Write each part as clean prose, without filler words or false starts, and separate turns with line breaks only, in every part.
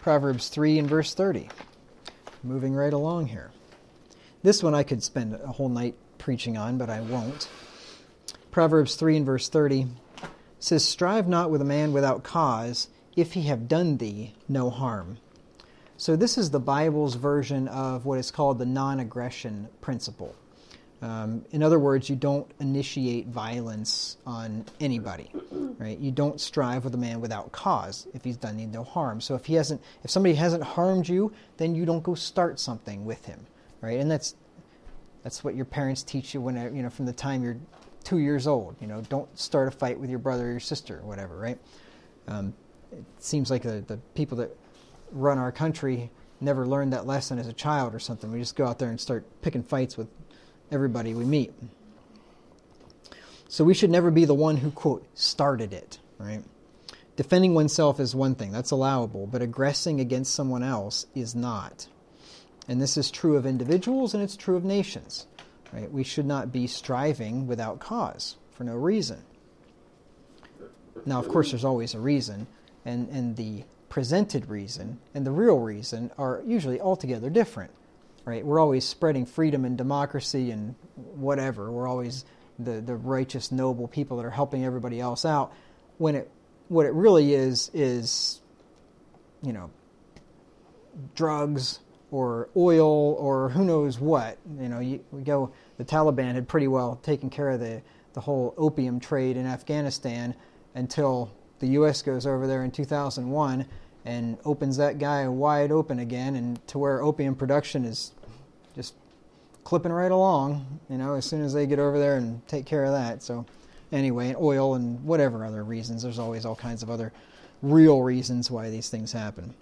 Proverbs 3 and verse 30. Moving right along here. This one I could spend a whole night preaching on, but I won't. Proverbs 3 and verse 30 says, "Strive not with a man without cause, if he have done thee no harm." So this is the Bible's version of what is called the non-aggression principle. In other words, you don't initiate violence on anybody, right? You don't strive with a man without cause if he's done you no harm. So if somebody hasn't harmed you, then you don't go start something with him, right? And that's what your parents teach you when from the time you're 2 years old. Don't start a fight with your brother or your sister or whatever, right? It seems like the people that run our country never learned that lesson as a child or something. We just go out there and start picking fights with everybody we meet. So we should never be the one who, quote, started it, right? Defending oneself is one thing, that's allowable, but aggressing against someone else is not. And this is true of individuals and it's true of nations, right? We should not be striving without cause, for no reason. Now, of course, there's always a reason, and the presented reason and the real reason are usually altogether different. Right? We're always spreading freedom and democracy and whatever. We're always the righteous, noble people that are helping everybody else out. What it really is drugs or oil or who knows what. The Taliban had pretty well taken care of the whole opium trade in Afghanistan until the U.S. goes over there in 2001 and opens that guy wide open again, and to where opium production is just clipping right along, as soon as they get over there and take care of that. So anyway, and oil and whatever other reasons, there's always all kinds of other real reasons why these things happen.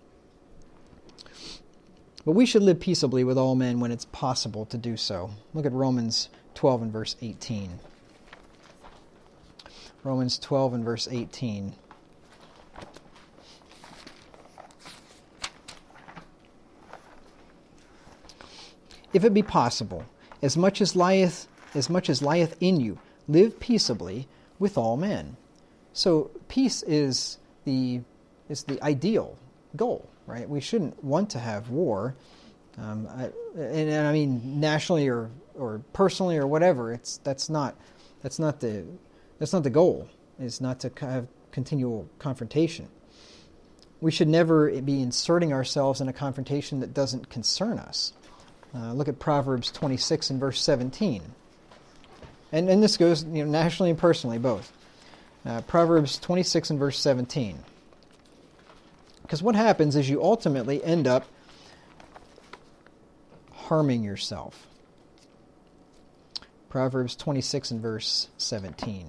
But we should live peaceably with all men when it's possible to do so. Look at Romans 12 and verse 18. Romans 12 and verse 18. If it be possible, as much as lieth in you, live peaceably with all men. So peace is the ideal goal, right? We shouldn't want to have war, and I mean nationally or personally or whatever. That's not the goal. Is not to have continual confrontation. We should never be inserting ourselves in a confrontation that doesn't concern us. Look at Proverbs 26 and verse 17. And this goes nationally and personally, both. Proverbs 26 and verse 17. Because what happens is you ultimately end up harming yourself. Proverbs 26 and verse 17.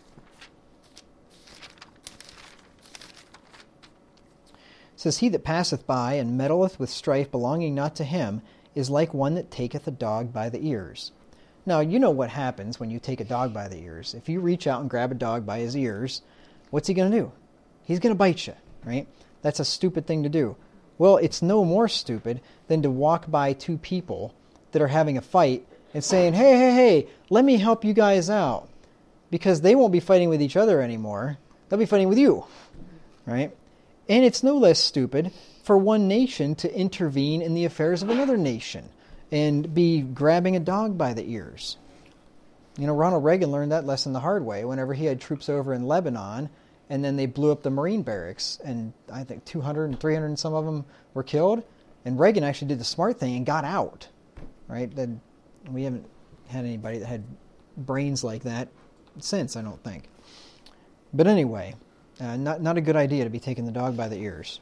It says, "He that passeth by and meddleth with strife belonging not to him is like one that taketh a dog by the ears." Now, you know what happens when you take a dog by the ears. If you reach out and grab a dog by his ears, what's he going to do? He's going to bite you, right? That's a stupid thing to do. Well, it's no more stupid than to walk by two people that are having a fight and saying, hey, let me help you guys out. Because they won't be fighting with each other anymore. They'll be fighting with you, right? And it's no less stupid for one nation to intervene in the affairs of another nation and be grabbing a dog by the ears. Ronald Reagan learned that lesson the hard way whenever he had troops over in Lebanon, and then they blew up the Marine barracks, and I think 200 and 300 and some of them were killed, and Reagan actually did the smart thing and got out, right? Then we haven't had anybody that had brains like that since, I don't think. But anyway, not a good idea to be taking the dog by the ears.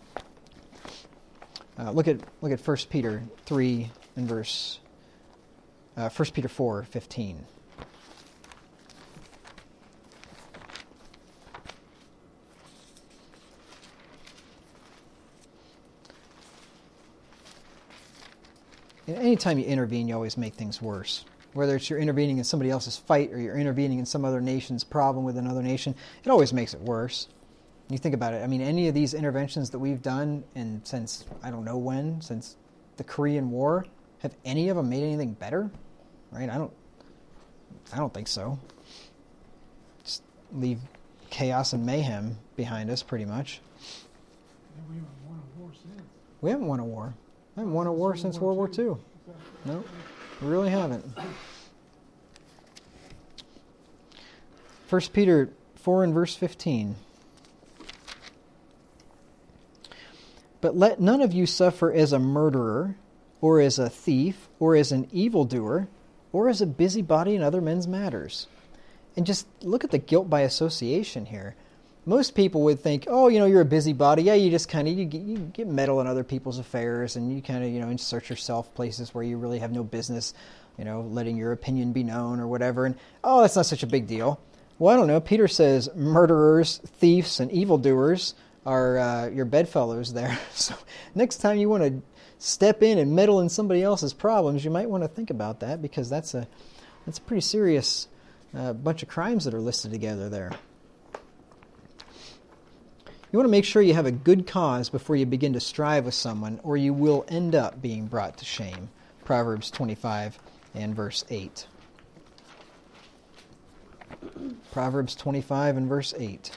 Look at 1 Peter 3 and verse 1 Peter 4:15. And anytime you intervene, you always make things worse. Whether it's you're intervening in somebody else's fight or you're intervening in some other nation's problem with another nation, it always makes it worse. You think about it. I mean, any of these interventions that we've done, and since I don't know when, since the Korean War, have any of them made anything better? Right? I don't think so. Just leave chaos and mayhem behind us, pretty much.
We haven't won a war
We haven't won a war. I haven't won a war since World War II. No, we really haven't. 1 Peter 4 and verse 15. But let none of you suffer as a murderer, or as a thief, or as an evildoer, or as a busybody in other men's matters. And just look at the guilt by association here. Most people would think, oh, you're a busybody. Yeah, you just kind of, you get meddle in other people's affairs, and you kind of, insert yourself places where you really have no business, letting your opinion be known or whatever. And, oh, that's not such a big deal. Well, I don't know. Peter says murderers, thieves, and evildoers are your bedfellows there. So next time you want to step in and meddle in somebody else's problems, you might want to think about that, because that's a pretty serious bunch of crimes that are listed together there. You want to make sure you have a good cause before you begin to strive with someone, or you will end up being brought to shame. Proverbs 25 and verse 8. Proverbs 25 and verse 8.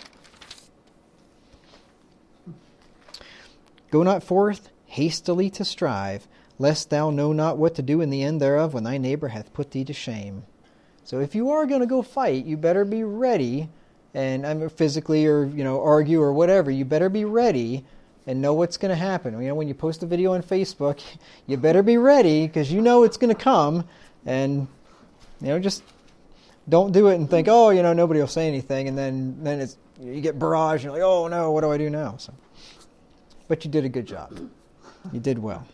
Go not forth hastily to strive, lest thou know not what to do in the end thereof when thy neighbor hath put thee to shame. So if you are going to go fight, you better be ready, and physically or argue or whatever, you better be ready and know what's going to happen. When you post a video on Facebook, you better be ready, because it's going to come, and just don't do it and think, oh, nobody will say anything, and then you get barraged, and you're like, oh no, what do I do now? So, but you did a good job. You did well.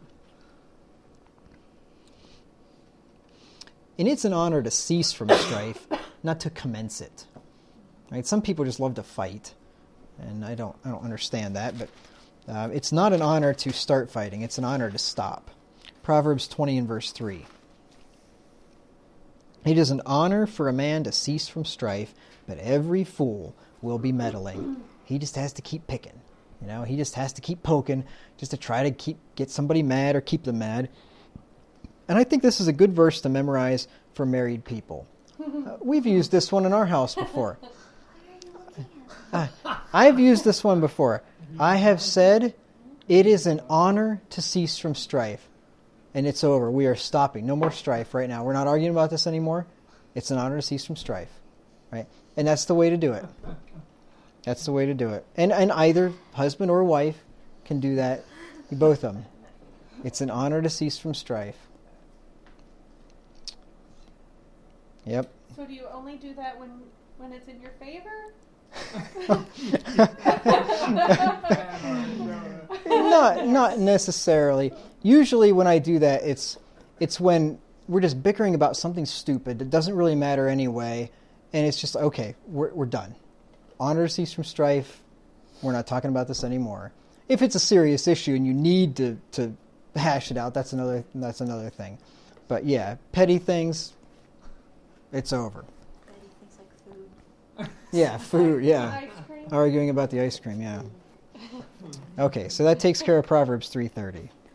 And it's an honor to cease from strife, not to commence it. Right? Some people just love to fight, and I don't understand that, but it's not an honor to start fighting. It's an honor to stop. Proverbs 20 and verse 3. It is an honor for a man to cease from strife, but every fool will be meddling. He just has to keep picking. He just has to keep poking just to try to get somebody mad or keep them mad. And I think this is a good verse to memorize for married people. We've used this one in our house before. I've used this one before. I have said, it is an honor to cease from strife. And it's over. We are stopping. No more strife right now. We're not arguing about this anymore. It's an honor to cease from strife. Right? And that's the way to do it. That's the way to do it. And either husband or wife can do that. Both of them. It's an honor to cease from strife. Yep.
So do you only do that when it's in your favor?
Not necessarily. Usually when I do that, it's when we're just bickering about something stupid that doesn't really matter anyway, and it's just, okay, we're done. Honor to cease from strife. We're not talking about this anymore. If it's a serious issue and you need to hash it out, that's another thing. But yeah, petty things, it's over.
Petty things like food.
Yeah, food, yeah.
Ice cream?
Arguing about the ice cream, yeah. Okay, so that takes care of Proverbs 3:30.